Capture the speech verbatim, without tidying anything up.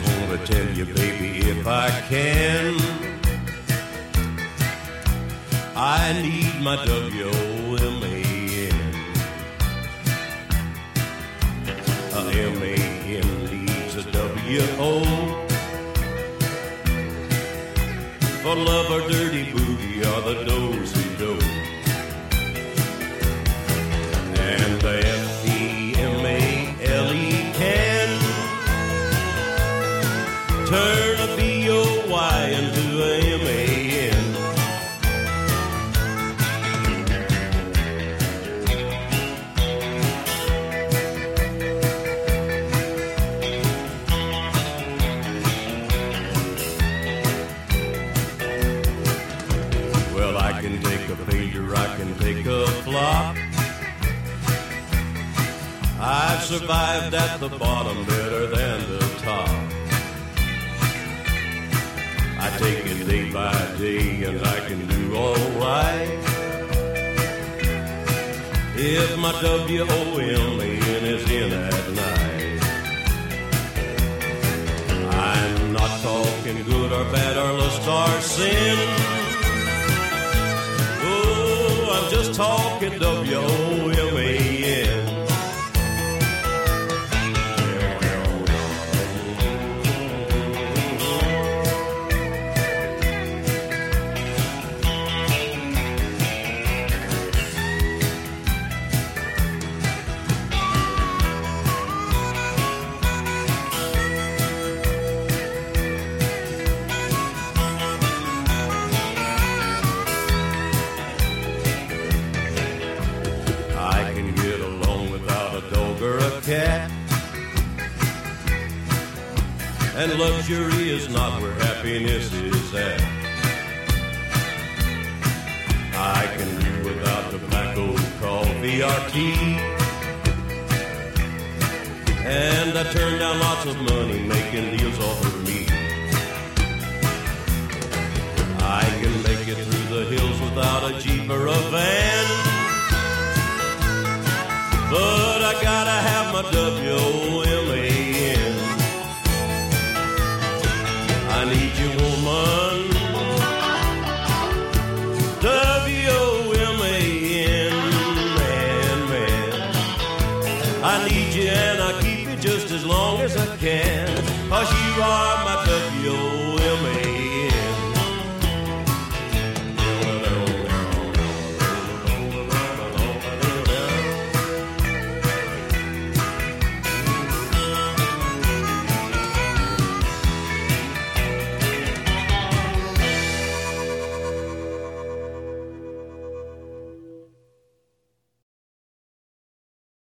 wanna tell you, baby, if I can, I need my W O M A N. A M A N needs a W O for love or dirty booty or the dozy do. And the F E M A L E can turn a B O Y into a M A N. Well, I can take a pager, I can take a flop. I've survived at the bottom better than the top. I take it day by day and I can do all right if my W O M A N is in at night. I'm not talking good or bad or lust or sin. Oh, I'm just talking W O M A N. Cat. And luxury is not where happiness is at. I can do without tobacco, coffee, or tea. And I turn down lots of money making deals over me. I can make it through the hills without a Jeep or a van, but I gotta have my W O M A N. I need you, woman. W O M A N, man, man. I need you and I keep you just as long as I can, 'cause you are